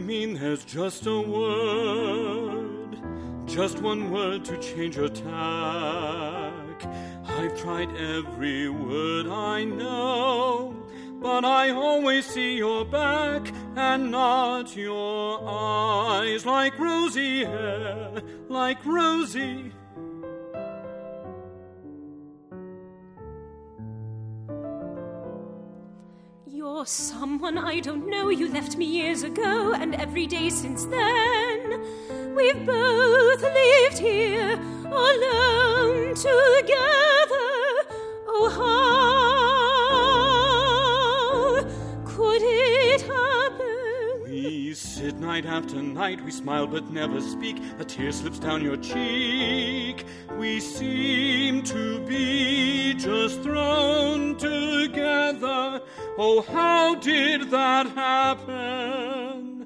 mean there's just a word, just one word to change your tack. I've tried every word I know, but I always see your back and not your eyes. Like rosy hair, like rosy. You're someone I don't know. You left me years ago, and every day since then we've both lived here alone together. Oh, how could it happen? We sit night after night, we smile but never speak. A tear slips down your cheek. We seem to be just thrown together. Oh, how did that happen?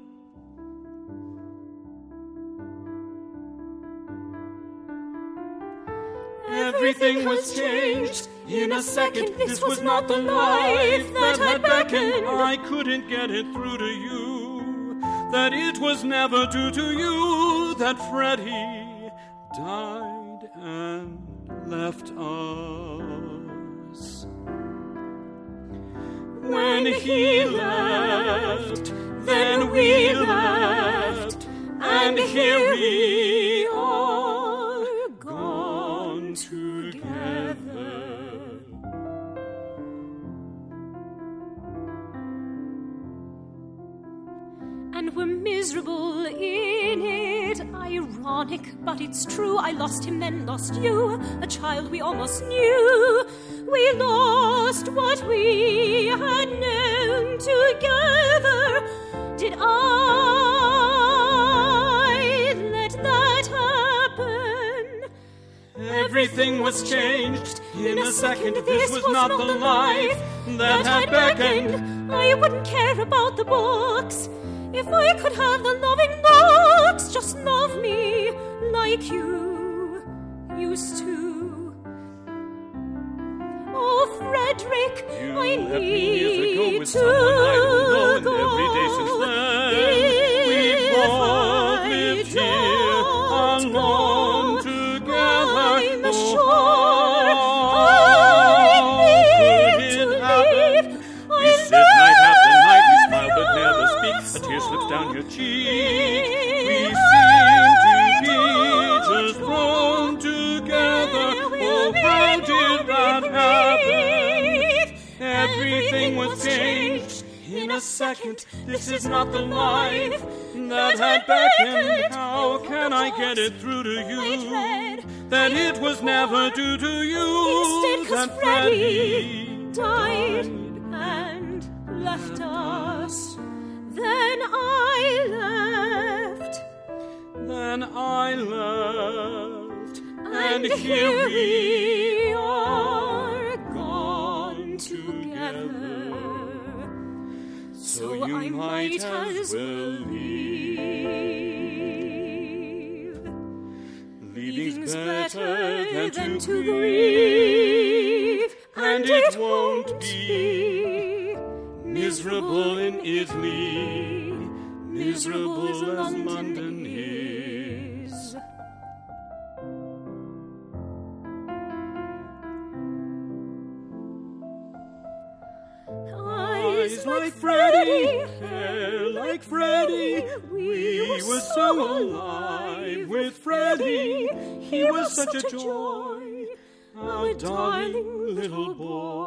Everything was changed in a second. This was not the life that had beckoned. I couldn't get it through to you that it was never due to you that Freddie died and left us. When he left, then we left, and here we are gone together. And we're miserable in it. Ironic, but it's true. I lost him, then lost you, a child we almost knew. We lost what we had known together. Did I let that happen? Everything was changed in a second. This was not the life that had beckoned. I wouldn't care about the books if I could have the loving looks. Just love me like you used to. Oh, Frederick, I need with to someone I don't know, go. and every day since then we've both lived here alone together. I'm sure I need to leave. We sit night after night, we smile but never speak. A tear slips down your cheek. We seem to be just thrown together. Oh, how did that happen? Everything was changed in a second. This is not the life that had beckoned. How can I get it through to you that it was never due to you? Instead, 'cause That Freddie died and left us. Then I left, and here we are gone together. So you might as well leave. Leaving's better than to grieve, and it won't be miserable in Italy, miserable as London is. Eyes like Freddie, hair like Freddie. We were so alive with Freddie. He was such a joy, our darling little boy.